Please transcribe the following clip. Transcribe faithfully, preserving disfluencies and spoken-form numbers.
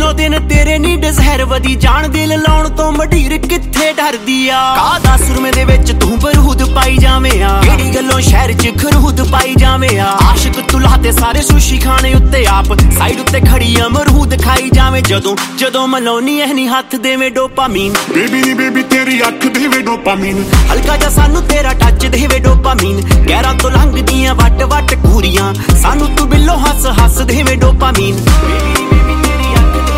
ਦਿਨੋਂ ਦਿਨ ਤੇਰੇ ਨੀ ਡਿਜ਼ਾਇਰ ਵਧੀ ਜਾਣ, ਦਿਲ ਲਾਉਣ ਤੋਂ ਮਢੀਰ ਕਿੱਥੇ ਡਰਦੀ ਆ। ਕਾਹਦਾ ਸੁਰਮੇ ਦੇ ਵਿੱਚ ਤੂੰ ਬਰੂਦ ਪਾਈ ਜਾਵੇਂ ਆ, ਕਿਹੜੀ ਗੱਲੋਂ ਸ਼ਹਿਰ ਚ ਖਰੂਦ ਪਾਈ ਜਾਵੇਂ ਆ। ਆਸ਼ਿਕ ਤੂੰ ਲਾਤੇ ਸਾਰੇ ਸੁਸ਼ੀ ਖਾਣੇ ਉੱਤੇ, ਆਪ ਸਾਈਡ ਉੱਤੇ ਖੜੀ ਅਮਰੂਦ ਖਾਈ ਜਾਵੇਂ। ਜਦੋਂ ਜਦੋਂ ਮਲਾਉਣੀ ਐ ਨੀ ਹੱਥ ਦੇਵੇਂ ਡੋਪਾਮੀਨ, ਬੇਬੀ ਨੀ ਬੇਬੀ ਤੇਰੀ ਅੱਖ ਦੇਵੇ ਡੋਪਾਮੀਨ, ਹਲਕਾ ਜਿਹਾ ਸਾਨੂੰ ਤੇਰਾ ਟੱਚ ਦੇਵੇ ਡੋਪਾਮੀਨ। ਗਹਿਰਾਂ ਤੋਂ ਲੰਘਦੀਆਂ ਵੱਟ ਵੱਟ ਘੂਰੀਆਂ, ਸਾਨੂੰ ਤੂੰ ਬਿੱਲੋ ਹੱਸ ਹੱਸ ਦੇਵੇਂ ਡੋਪਾਮੀਨ।